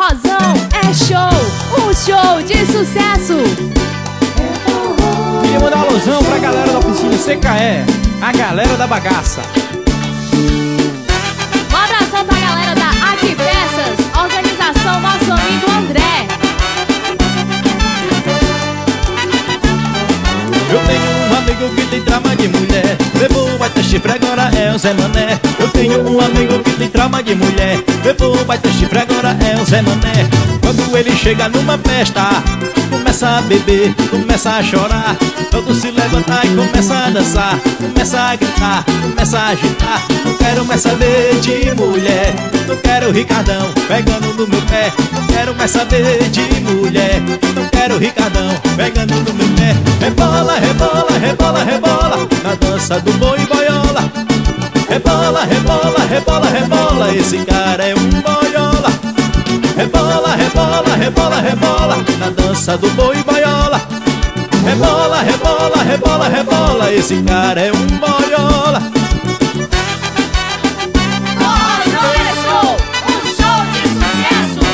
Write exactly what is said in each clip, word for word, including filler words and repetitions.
forrozão é show, um show de sucesso. Queria mandar uma alusão pra galera da oficina C K E, a galera da bagaça. Um abração pra galera da Aqui Peças, organização nosso amigo André. Eu tenho um amigo que tem trauma de mulher, levou vai ter chifre, agora é o Zé Mané. Eu tenho um amigo que tem trauma de mulher, levou vai ter chifre, agora é o Zé Mané. Quando ele chega numa festa, começa a beber, começa a chorar, todo se levanta e começa a dançar, começa a gritar, começa a agitar. Não quero mais saber de mulher, não quero Ricardão pegando no meu pé. Não quero mais saber de mulher, não quero Ricardão pegando no meu pé. Rebola, rebola, rebola, rebola, na dança do boi e boiola. Rebola, rebola, rebola, rebola, esse cara é um boiola. Rebola, rebola, rebola, rebola, na dança do boi e boiola. Rebola, rebola, rebola, rebola, esse cara é um boiola. Forrozão é show, um show de sucesso.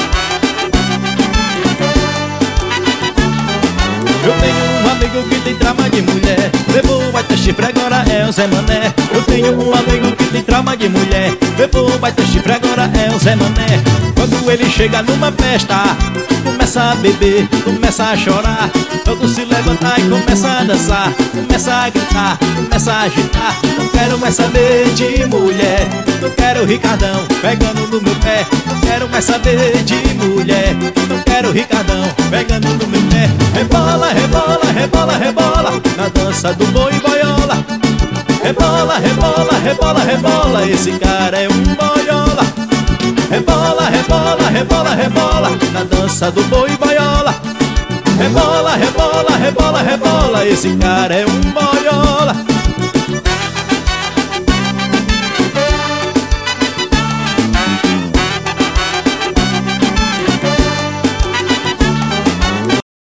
Eu tenho um amigo que tem trauma de mulher, levou vai ter chifre, agora é o Zé Mané. Eu tenho um amigo que tem trauma de mulher, levou vai ter chifre, agora é o Zé Mané. Quando ele chega numa festa, começa a beber, começa a chorar, todo se levanta e começa a dançar, começa a gritar, começa a agitar. Não quero mais saber de mulher, não quero Ricardão pegando no meu pé. Não quero mais saber de mulher, não quero Ricardão pegando no meu pé. Rebola, rebola, rebola, rebola, na dança do boi e boiola. Rebola, rebola, rebola, rebola, esse cara é um boiola. Rebola, rebola, rebola, rebola, na dança do boi e boiola. Rebola, rebola, rebola, rebola, esse cara é um boiola.